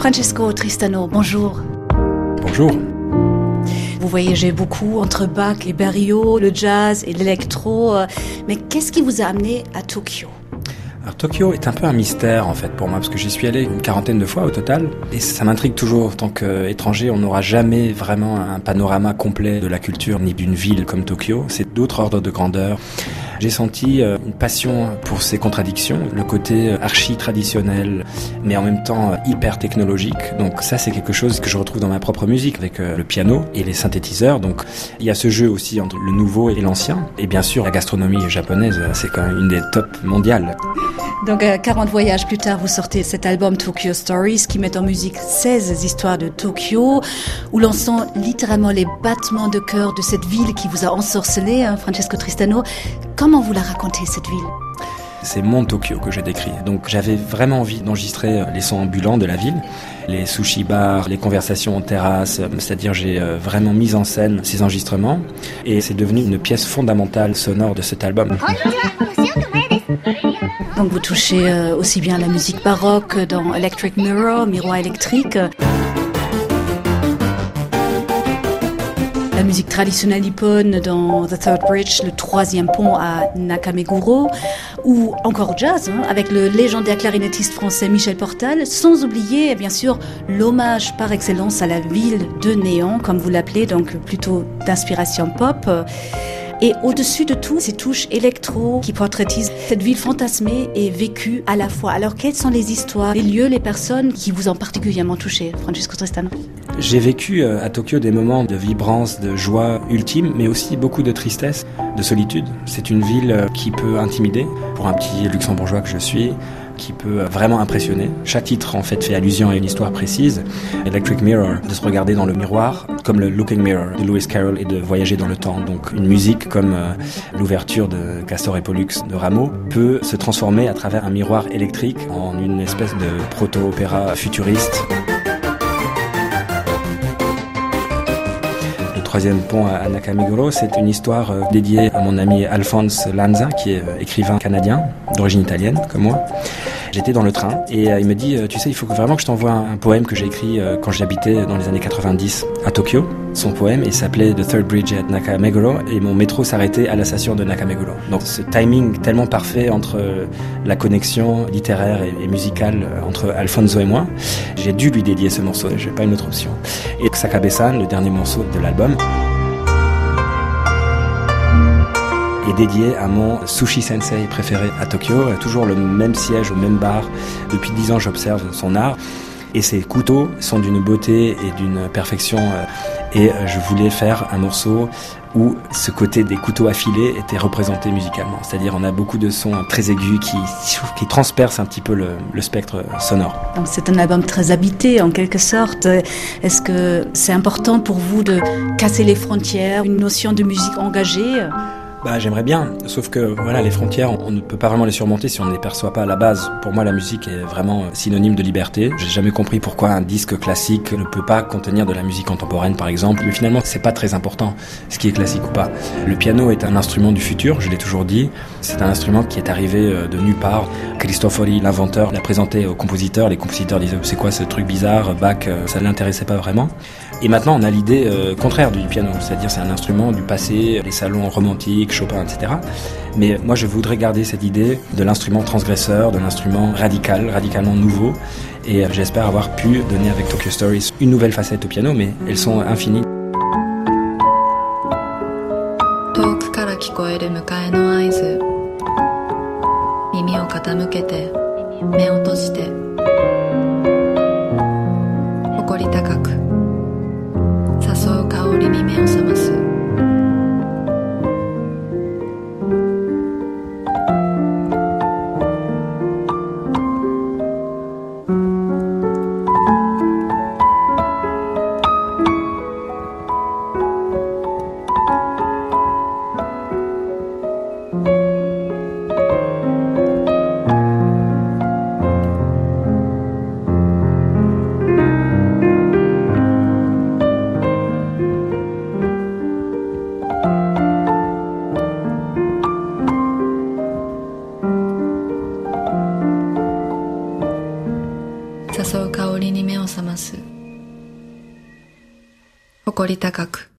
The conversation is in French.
Francesco Tristano, bonjour. Bonjour. Vous voyagez beaucoup entre Bach et Berio, le jazz et l'électro, mais qu'est-ce qui vous a amené à Tokyo ? Alors Tokyo est un peu un mystère en fait pour moi parce que j'y suis allé une 40aine de fois au total et ça m'intrigue toujours. En tant qu'étranger, on n'aura jamais vraiment un panorama complet de la culture ni d'une ville comme Tokyo. C'est d'autres ordres de grandeur. J'ai senti une passion pour ces contradictions, le côté archi-traditionnel, mais en même temps hyper technologique. Donc ça, c'est quelque chose que je retrouve dans ma propre musique, avec le piano et les synthétiseurs. Donc il y a ce jeu aussi entre le nouveau et l'ancien. Et bien sûr, la gastronomie japonaise, c'est quand même une des tops mondiales. Donc 40 voyages plus tard, vous sortez cet album Tokyo Stories qui met en musique 16 histoires de Tokyo, où l'on sent littéralement les battements de cœur de cette ville qui vous a ensorcelé, Francesco Tristano. Comment vous la racontez, cette ville ? C'est mon Tokyo que j'ai décrit. Donc j'avais vraiment envie d'enregistrer les sons ambulants de la ville, les sushi bars, les conversations en terrasse, c'est-à-dire j'ai vraiment mis en scène ces enregistrements et c'est devenu une pièce fondamentale sonore de cet album. Donc vous touchez aussi bien la musique baroque dans Electric Mirror, Miroir électrique. La musique traditionnelle nippone dans The Third Bridge, le troisième pont à Nakameguro, ou encore jazz, avec le légendaire clarinettiste français Michel Portal, sans oublier bien sûr l'hommage par excellence à la ville de néant, comme vous l'appelez, donc plutôt d'inspiration pop. Et au-dessus de tout, ces touches électro qui portraitisent cette ville fantasmée et vécue à la fois. Alors, quelles sont les histoires, les lieux, les personnes qui vous ont particulièrement touché, Francesco Tristano ? J'ai vécu à Tokyo des moments de vibrance, de joie ultime, mais aussi beaucoup de tristesse, de solitude. C'est une ville qui peut intimider, pour un petit luxembourgeois que je suis, qui peut vraiment impressionner. Chaque titre en fait fait allusion à une histoire précise. Electric Mirror, de se regarder dans le miroir, comme le Looking Mirror de Lewis Carroll et de voyager dans le temps. Donc une musique comme l'ouverture de Castor et Pollux de Rameau peut se transformer à travers un miroir électrique en une espèce de proto-opéra futuriste. Le troisième pont à Nakameguro, c'est une histoire dédiée à mon ami Alphonse Lanza, qui est écrivain canadien, d'origine italienne, comme moi. J'étais dans le train et il me dit « Tu sais, il faut vraiment que je t'envoie un poème que j'ai écrit quand j'habitais dans les années 90 à Tokyo. » Son poème, il s'appelait « The Third Bridge at Nakameguro » et mon métro s'arrêtait à la station de Nakameguro. Donc ce timing tellement parfait entre la connexion littéraire et musicale entre Alfonso et moi, j'ai dû lui dédier ce morceau, j'ai pas une autre option. Et Sakabe-san, le dernier morceau de l'album, est dédié à mon sushi sensei préféré à Tokyo. Toujours le même siège au même bar. Depuis 10 ans, j'observe son art. Et ses couteaux sont d'une beauté et d'une perfection. Et je voulais faire un morceau où ce côté des couteaux affilés était représenté musicalement. C'est-à-dire on a beaucoup de sons très aigus qui transpercent un petit peu le spectre sonore. Donc c'est un album très habité en quelque sorte. Est-ce que c'est important pour vous de casser les frontières, une notion de musique engagée ? J'aimerais bien, sauf que voilà, les frontières, on ne peut pas vraiment les surmonter si on ne les perçoit pas à la base. Pour moi, la musique est vraiment synonyme de liberté. J'ai jamais compris pourquoi un disque classique ne peut pas contenir de la musique contemporaine, par exemple. Mais finalement, c'est pas très important, ce qui est classique ou pas. Le piano est un instrument du futur, je l'ai toujours dit. C'est un instrument qui est arrivé de nulle part. Cristofori, l'inventeur, l'a présenté aux compositeurs. Les compositeurs disaient, c'est quoi ce truc bizarre? Bach, ça ne l'intéressait pas vraiment. Et maintenant, on a l'idée contraire du piano, c'est-à-dire c'est un instrument du passé, les salons romantiques, Chopin, etc. Mais moi, je voudrais garder cette idée de l'instrument transgresseur, de l'instrument radicalement nouveau. Et j'espère avoir pu donner avec Tokyo Stories une nouvelle facette au piano, mais elles sont infinies. 遠くから聞こえる迎えの合図、耳を傾けて目を閉じて、誇り高く誘う香りに目を覚ます。 誘う香りに目を覚ます。誇り高く